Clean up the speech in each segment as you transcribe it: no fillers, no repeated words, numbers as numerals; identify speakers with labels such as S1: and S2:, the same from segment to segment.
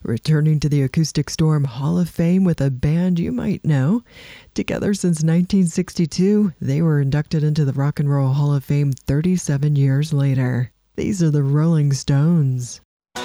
S1: Returning to the Acoustic Storm Hall of Fame with a band you might know. Together since 1962, they were inducted into the Rock and Roll Hall of Fame 37 years later. These are the Rolling Stones.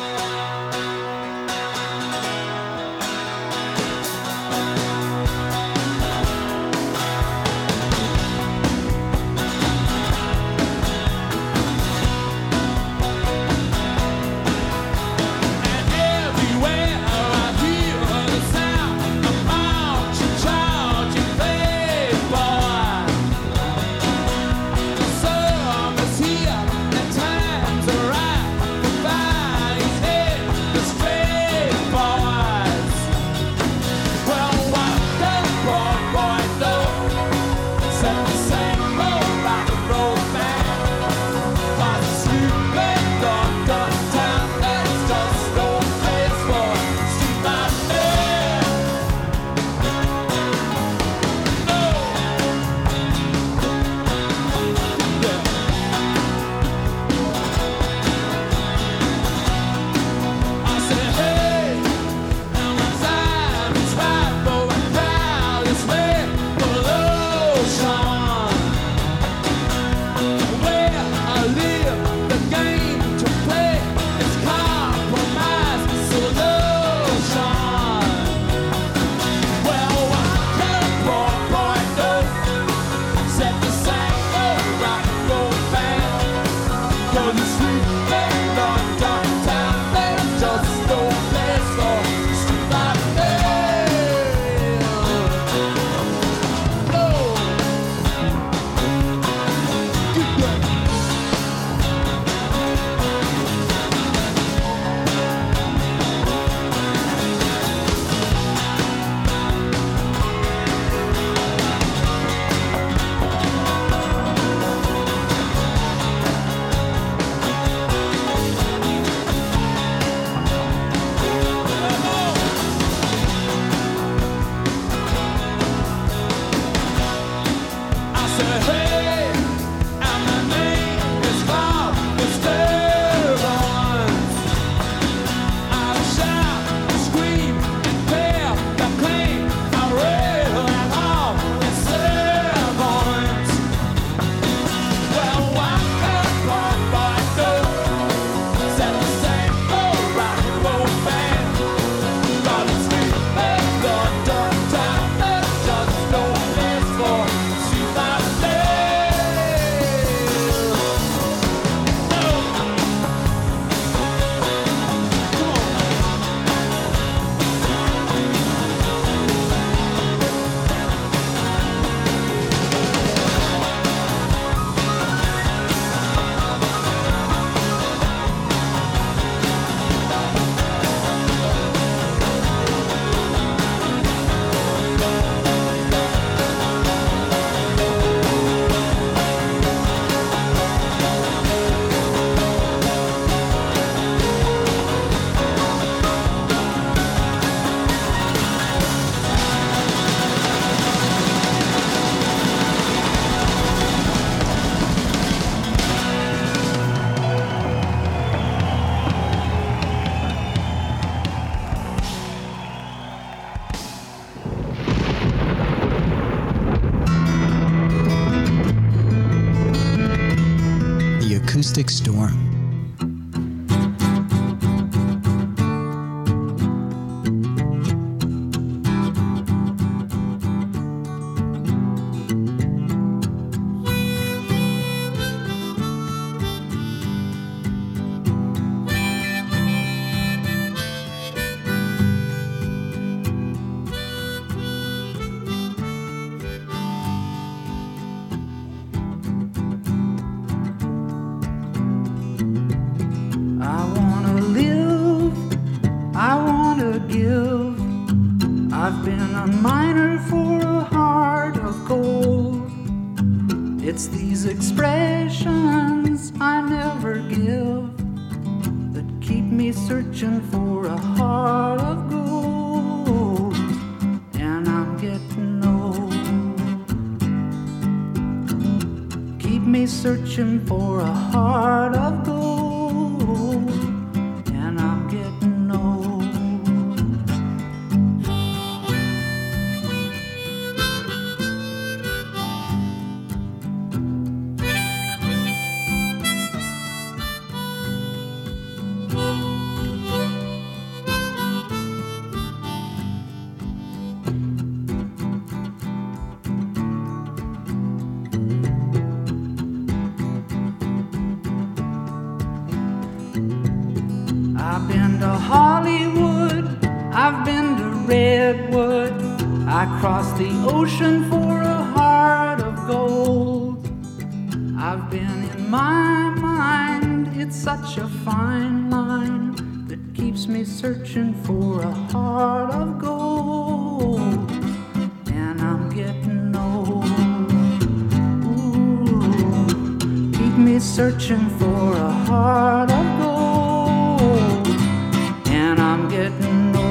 S2: Acoustic Storm.
S3: I've been a miner for a heart of gold. It's these expressions I never give that keep me searching for a heart of gold. And I'm getting old. Keep me searching for a heart of gold. And I'm getting old. Hollywood, I've been to Redwood. I crossed the ocean for a heart of gold. I've been in my mind, it's such a fine line that keeps me searching for a heart of gold. And I'm getting old. Ooh, keep me searching for a heart of gold. And I'm getting old.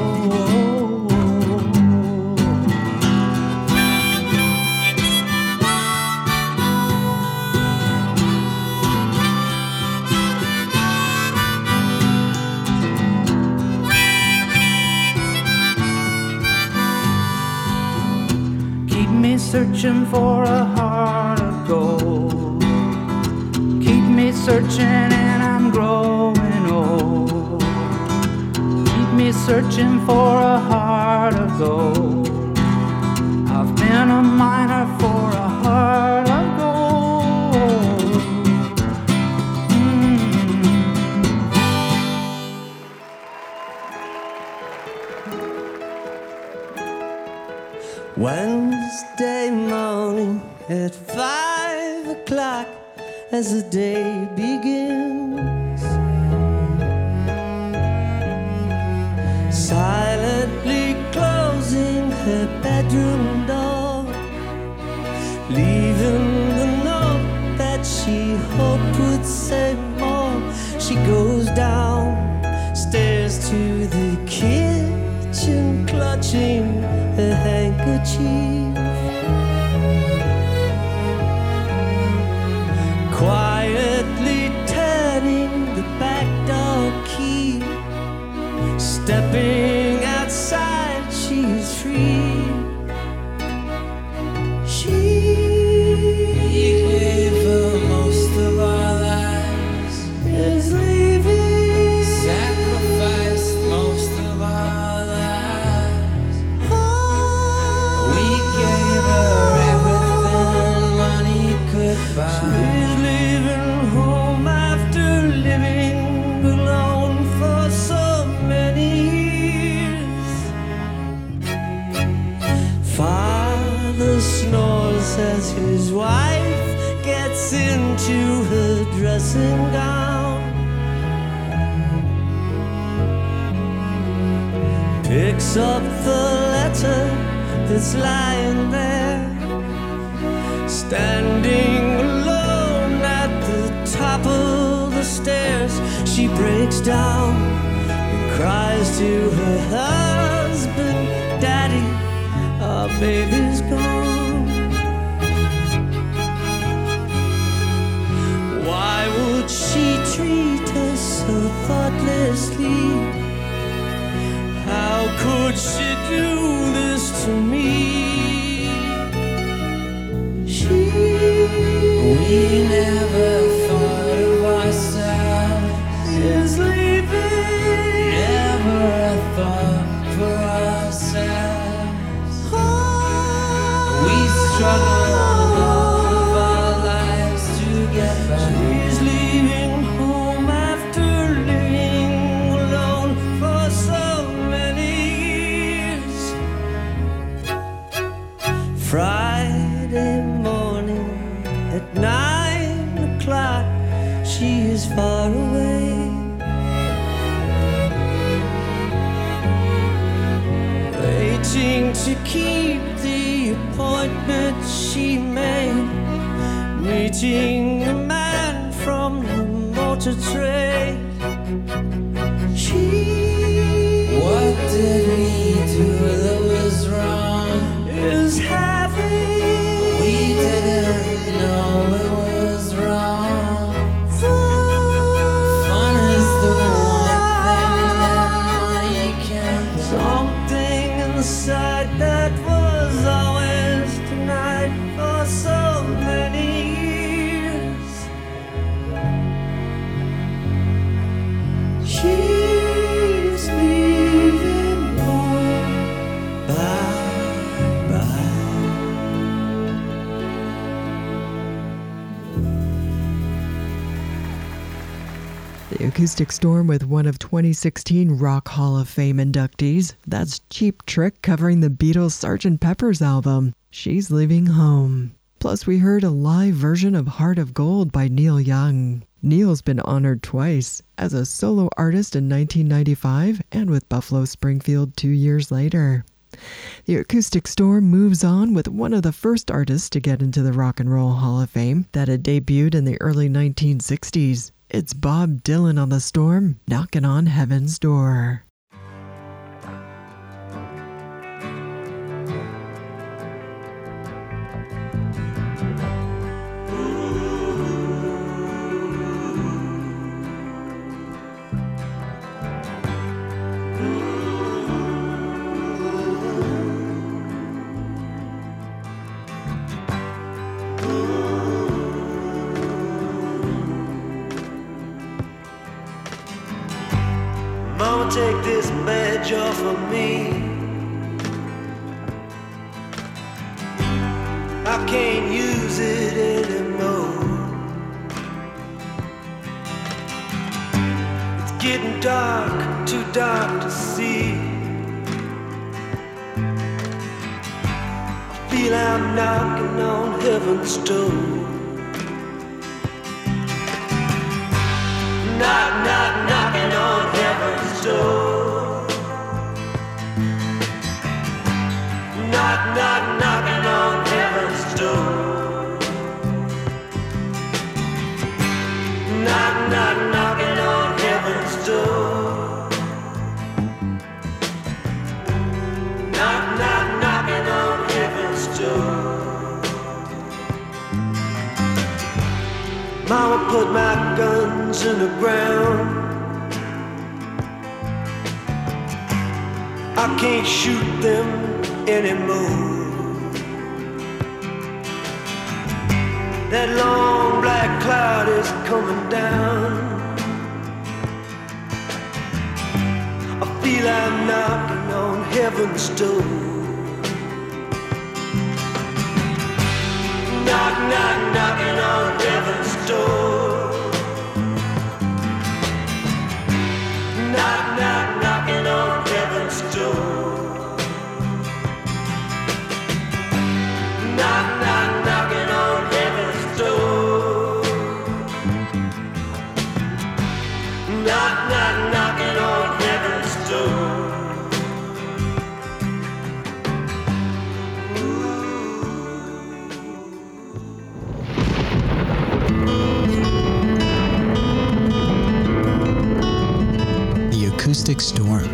S3: Keep me searching for a heart of gold. Keep me searching and I'm growing old. Keep me searching for a heart of gold. I've been a miner for a heart of gold.
S2: Wednesday morning at 5 o'clock as the day begins, silently closing her bedroom door, leaving the note that she hoped would say more. She goes downstairs to the kitchen, clutching her handkerchief, quietly turning the back door key. Stepping outside, she's free. She gave her most of our lives, is leaving, sacrificed most of our lives. We gave her everything money could buy. She's leaving home after living alone for so many years. Father snores as his wife gets into her dressing gown, picks up the letter that's lying there, standing alone at the top of the stairs. She breaks down and cries to her husband, "Daddy, our baby's gone." Why would she treat us so thoughtlessly? How could she do this to me? We never thought of ourselves as leaving, never a thought for ourselves. We struggled all of our lives to get back. She's leaving home after living alone for so many years. Friday morning at 9 o'clock, she is far away, waiting to keep the appointment she made, meeting a man from the motor trade. What did we do that was wrong? Is having, we didn't know it was wrong. Fun is the one thing that money can't. Something inside that was always tonight for so many years. She's leaving home. Bye bye.
S1: The Acoustic Storm with one of 2016 Rock Hall of Fame inductees. That's Cheap Trick covering the Beatles' Sgt. Pepper's album, She's Leaving Home. Plus, we heard a live version of Heart of Gold by Neil Young. Neil's been honored twice, as a solo artist in 1995 and with Buffalo Springfield 2 years later. The Acoustic Storm moves on with one of the first artists to get into the Rock and Roll Hall of Fame that had debuted in the early 1960s. It's Bob Dylan on the Storm, knocking on heaven's door.
S2: Mama, take this badge off of me. I can't use it anymore. It's getting dark, too dark to see. I feel I'm knocking on heaven's door. Knock, knock, knocking on heaven's door. Knock, knock, knocking on heaven's door. Knock, knock, knocking on heaven's door. Knock, knock, knocking on heaven's door. Mama put my guns in the ground. I can't shoot them anymore. That long black cloud is coming down. I feel I'm knocking on heaven's door. Knock, knock, knocking on heaven's door. Knock, knock, knocking on heaven's door. Knock, knock, knocking on heaven's door. Knock, knock, knocking on heaven's door.
S4: Acoustic Storm.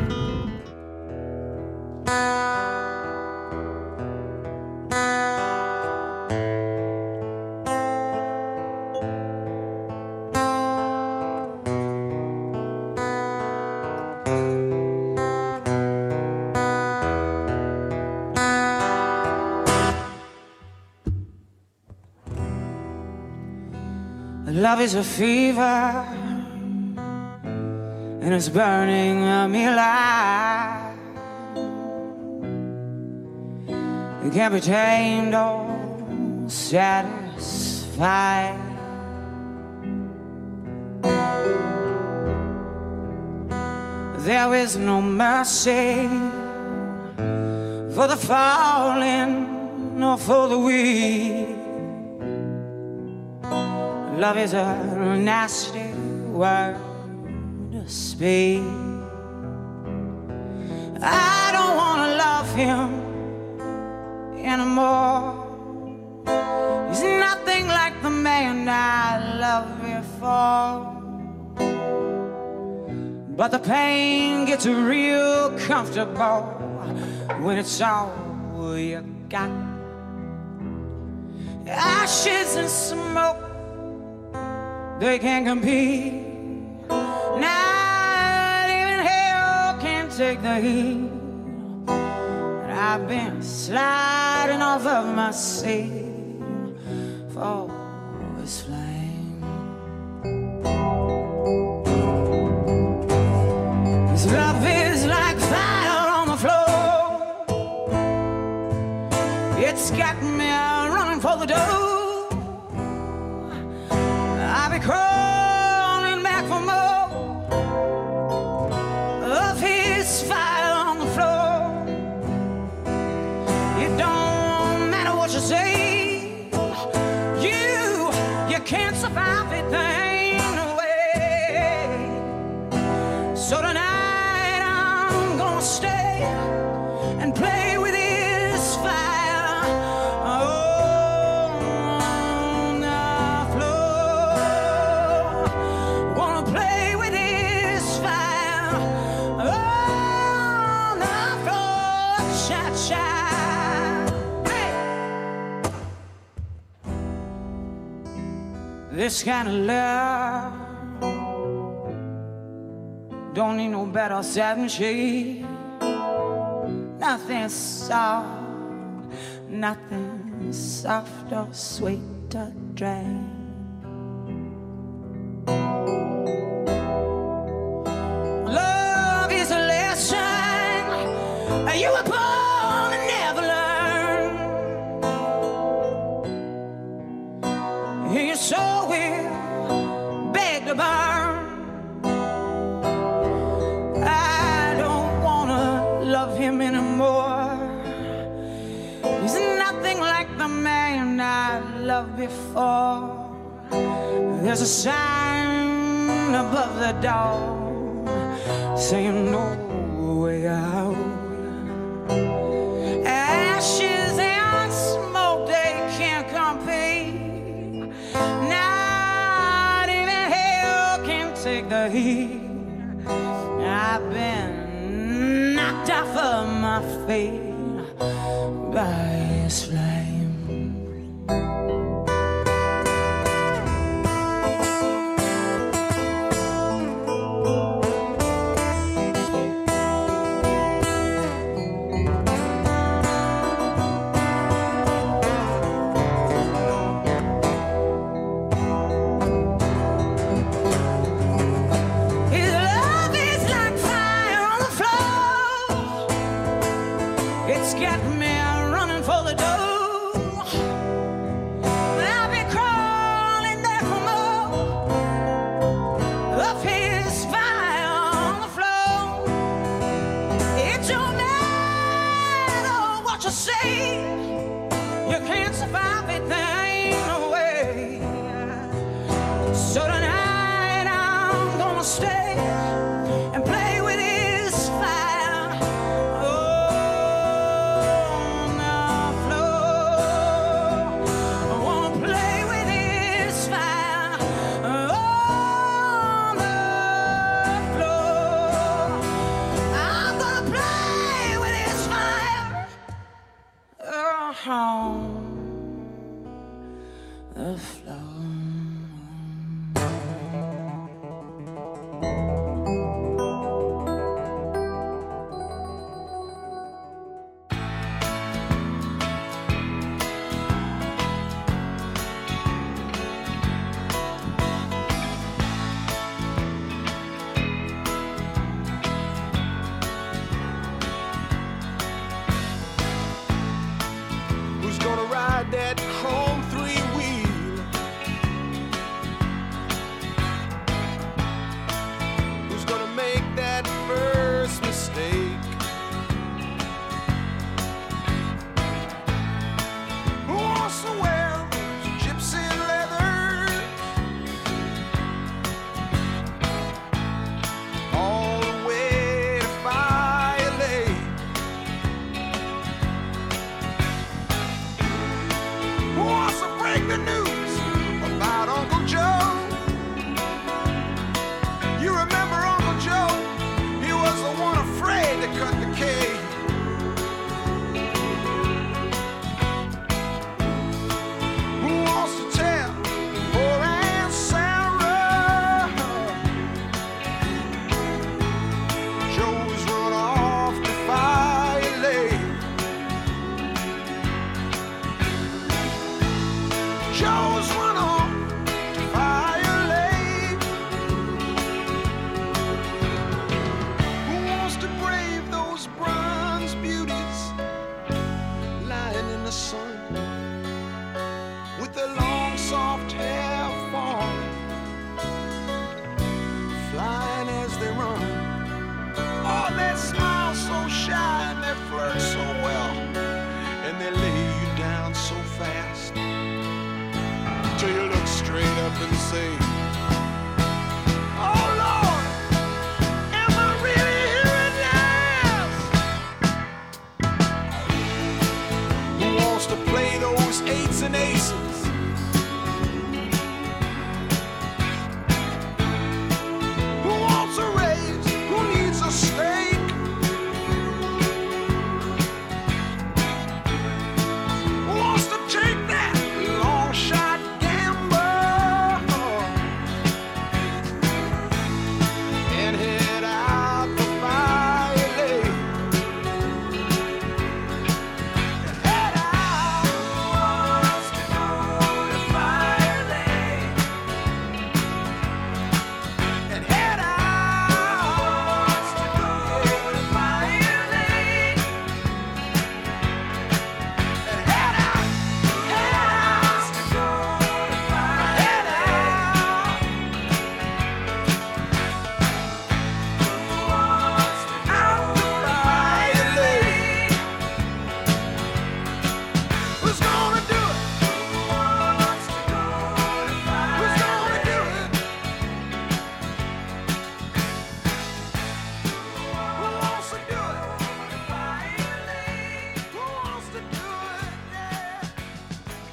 S5: Love is a fever, and it's burning me alive. It can't be tamed or satisfied. There is no mercy for the fallen nor for the weak. Love is a nasty word to speak. I don't want to love him anymore. He's nothing like the man I loved before. But the pain gets real comfortable when it's all you got. Ashes and smoke, they can't compete. Not even hell can take the heat. And I've been sliding off of my seat for this flame. This love is like fire on the floor. It's got me running for the door. I'll be crawling back for more. his fire on the floor. It don't matter what you say, you can't survive it thing away. So tonight I'm gonna stay and play with his fire on the floor. Wanna play with his fire on the floor. Cha-cha. Hey. This kind of love don't need no better satin shade. Nothing soft, nothing soft or sweet to drink. Love is a lesson you were born to never learn. Your soul will beg to burn. I don't wanna love him anymore. He's nothing like the man I loved before. There's a sign above the door saying no way out. Ashes and smoke, they can't compete. Not even hell can take the heat. I've been knocked off of my feet by his flame. His love is like fire on the floor. It's got me running for the door. I'll be crawling there for more of his fire on the floor. It don't matter what you say, you can't survive it thing away. So tonight I'm gonna stay and play with his fire on the floor. I wanna play with his fire on the floor. I'm gonna play with his fire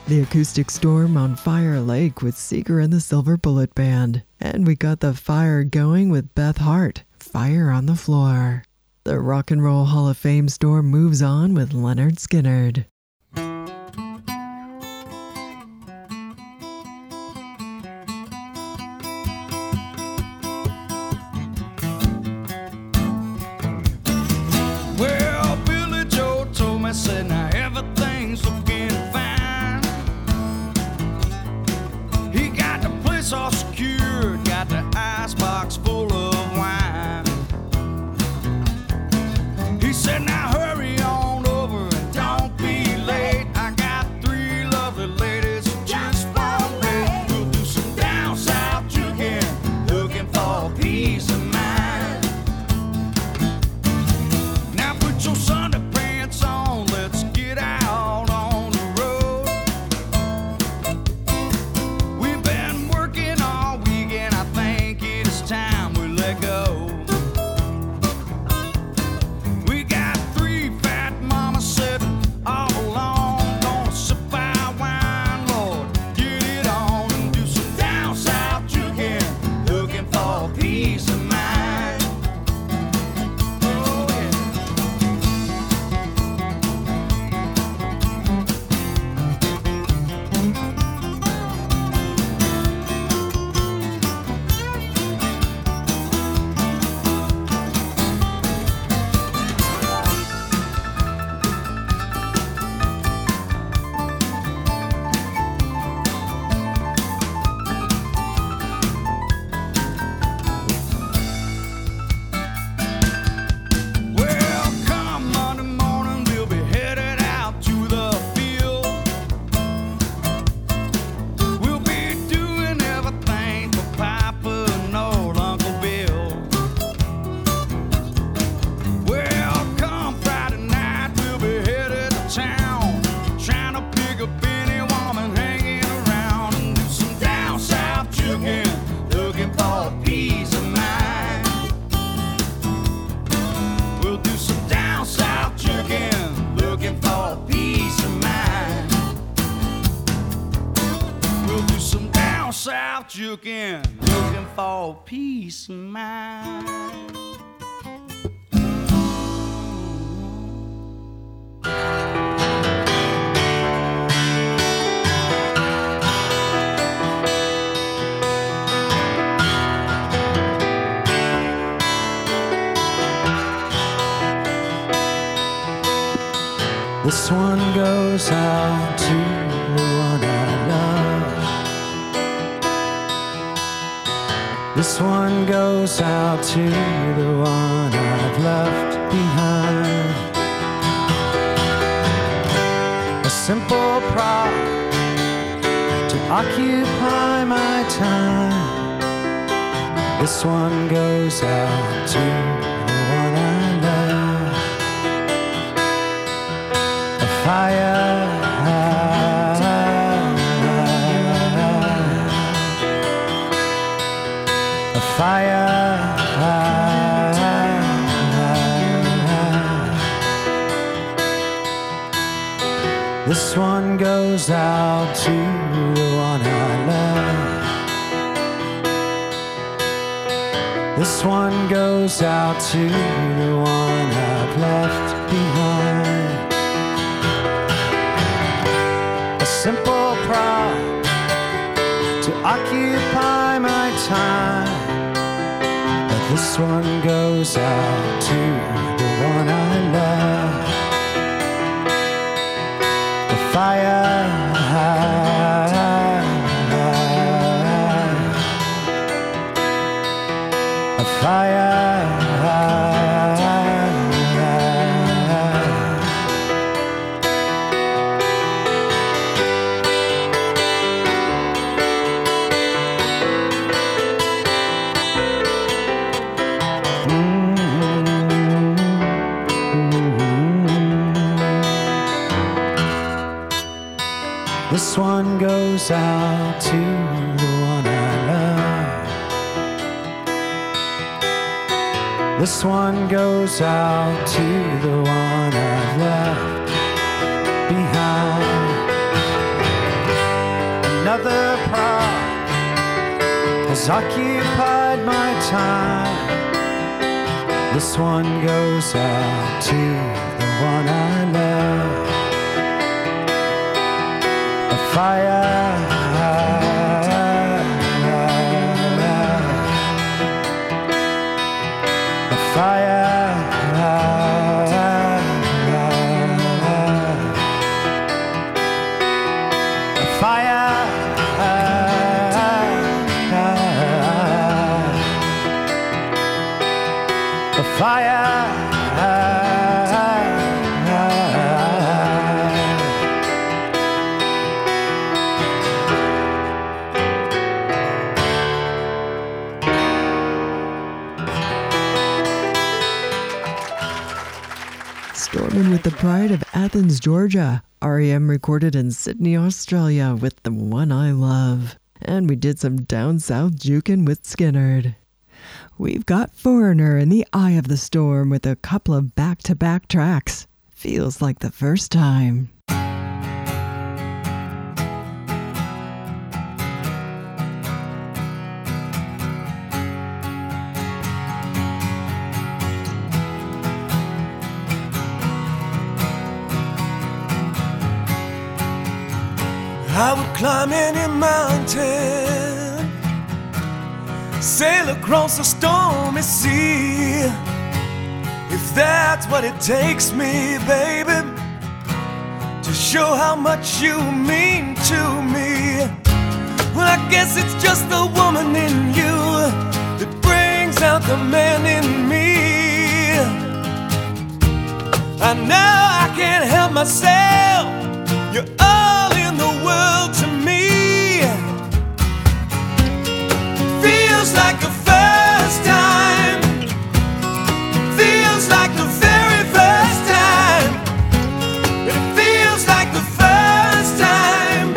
S1: The Acoustic Storm on Fire Lake with Seeger and the Silver Bullet Band. And we got the fire going with Beth Hart, Fire on the Floor. The Rock and Roll Hall of Fame storm moves on with Leonard Skinner.
S2: Well, Billy Joe told me, said, now everything's looking fine. He got the place all secured, got the icebox full of wine. He said, now hurry on over and don't be late. I got 3 lovely ladies who just won't wait. We'll do some down south juking, looking for peace of mind. Now put your Sunday pants on, let's get out on the road. We've been working all weekend, I think it is time we let go. We got 3 fat mamas sitting all alone, gonna sip our wine, Lord, get it on and do some down south juking, looking for peace of mind. Oh yeah. Well, come Monday morning, we'll be headed out to the field. We'll be doing everything for Papa and old Uncle Bill. Well, come Friday night, we'll be headed to town, trying to pick up any woman hanging around and do some down south juking, looking for peace of mind. We'll do some down south juking, looking for peace of mind. We'll do some down south juking, looking for peace of mind.
S6: This one goes out to the one I love. This one goes out to the one I've left behind. A simple prop to occupy my time. This one goes out to the one I love. Fire, a fire, this one goes out to the one I love. This one goes out to the one I've left behind. Simple prop to occupy my time, but this one goes out to the one I love. The fire, a fire. This one goes out to the one I love. This one goes out to the one I've left behind. has occupied my time. This one goes out to the one I love. A fire, a fire, a fire. A fire.
S1: Stormin' with the Pride of Athens, Georgia. REM recorded in Sydney, Australia with The One I Love. And we did some down south jukin' with Skinnerd. We've got Foreigner in the Eye of the Storm with a couple of back-to-back tracks. Feels like the first time.
S2: I would climb any mountain, sail across a stormy sea, if that's what it takes me, baby, to show how much you mean to me. Well, I guess it's just the woman in you that brings out the man in me. I know I can't help myself, you're all in the world to me. Feels like the first time, feels like the very first time. It feels like the first time,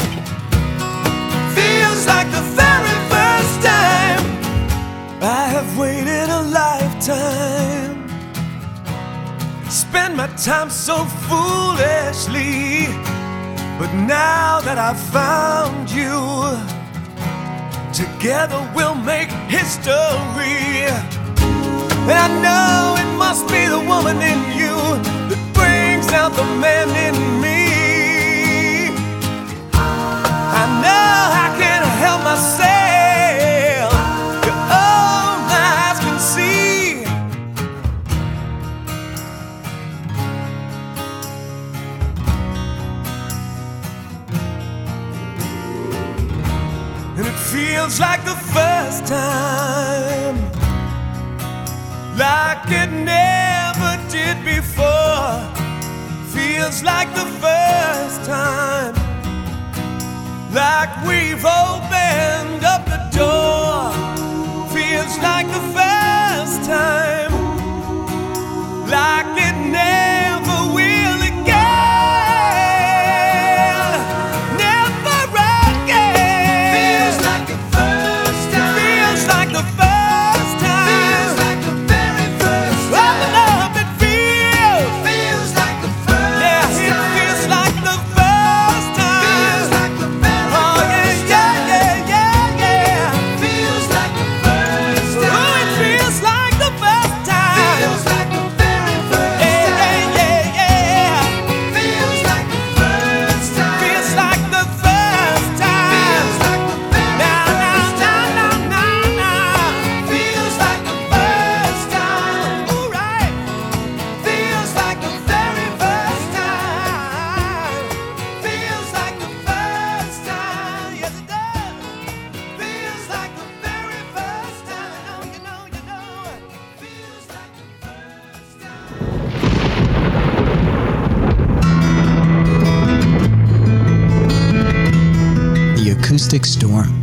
S2: feels like the very first time. I have waited a lifetime, spent my time so foolishly, but now that I've found you, together we'll make history. And I know it must be the woman in you that brings out the man in me. I know I can't help myself, your own eyes can see. And it feels like the first time, like it never did before. Feels like the first time, like we've opened up the door. Feels like the first time, like it never will again. Never again. Feels like the first time, feels like the first time, feels like the very first time. Oh, love, it feels like the first time. Yeah, it feels like the first time. Feels like the very first time. Yeah, yeah, yeah. Feels like the first time. Oh, it feels like the first time. Feels like the very first time. Yeah, yeah, yeah. Feels like the first time. Feels like the first time. Feels like the very first time. Nah. Feels like the first time. Ooh, right. Feels like the very first time. Feels like the first time. Yes, it does. Feels like the very first time. You know. Feels like the first time.
S4: The Acoustic Storm.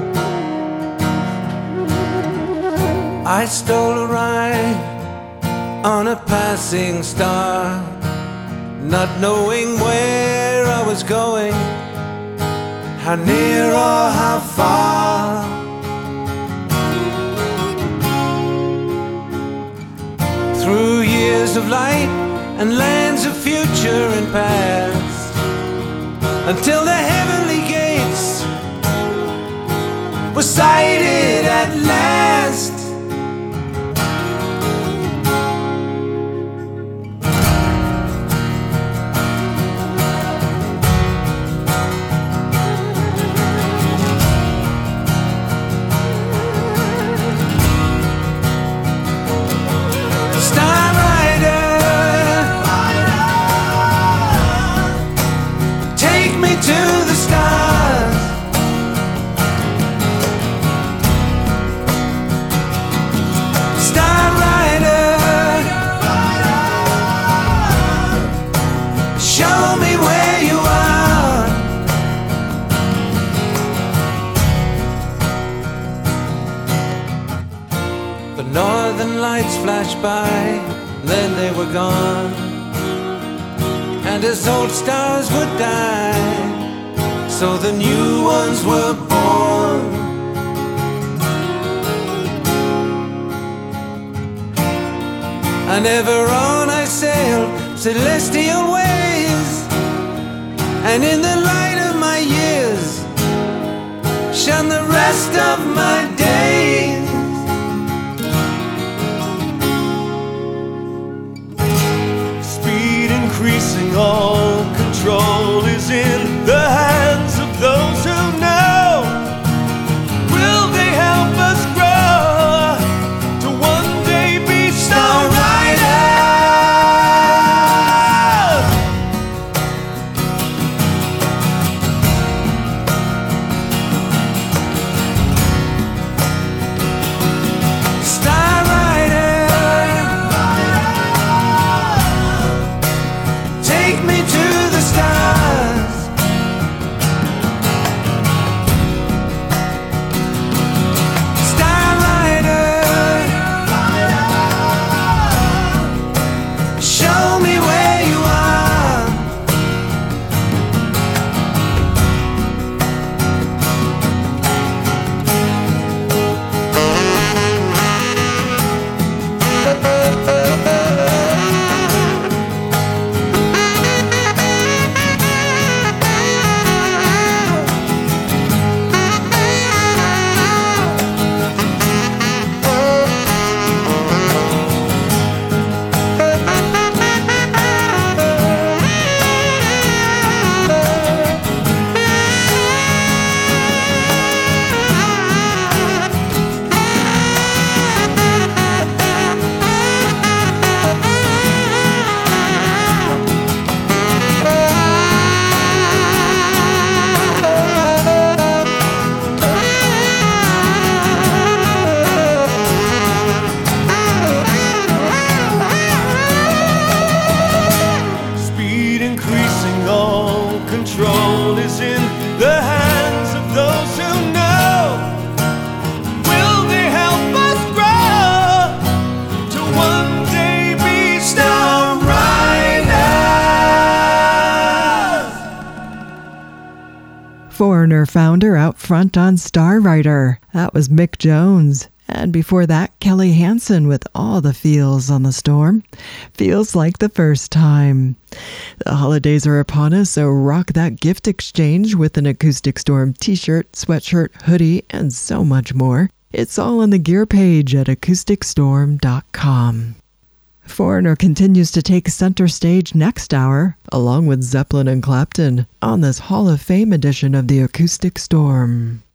S2: I stole a ride on a passing star, not knowing where I was going, how near or how far. Through years of light and lands of future and past, until the heavenly gates were sighted at last. Flashed by, then they were gone, and as old stars would die, so the new ones were born. And ever on I sailed celestial ways, and in the light of my years shone the rest of my days.
S7: Increasing, all control is in the hands of those who know. Will they help us grow to one day be star riders? Star take me to the stars. Star Rider, show me where you are. Control is in the hands of those who know. Will they help us grow to one day be star riders?
S1: Foreigner founder out front on Star Rider. That was Mick Jones. And before that, Kelly Hansen with All the Feels on the Storm. Feels like the first time. The holidays are upon us, so rock that gift exchange with an Acoustic Storm t-shirt, sweatshirt, hoodie, and so much more. It's all on the gear page at acousticstorm.com. Foreigner continues to take center stage next hour, along with Zeppelin and Clapton, on this Hall of Fame edition of the Acoustic Storm.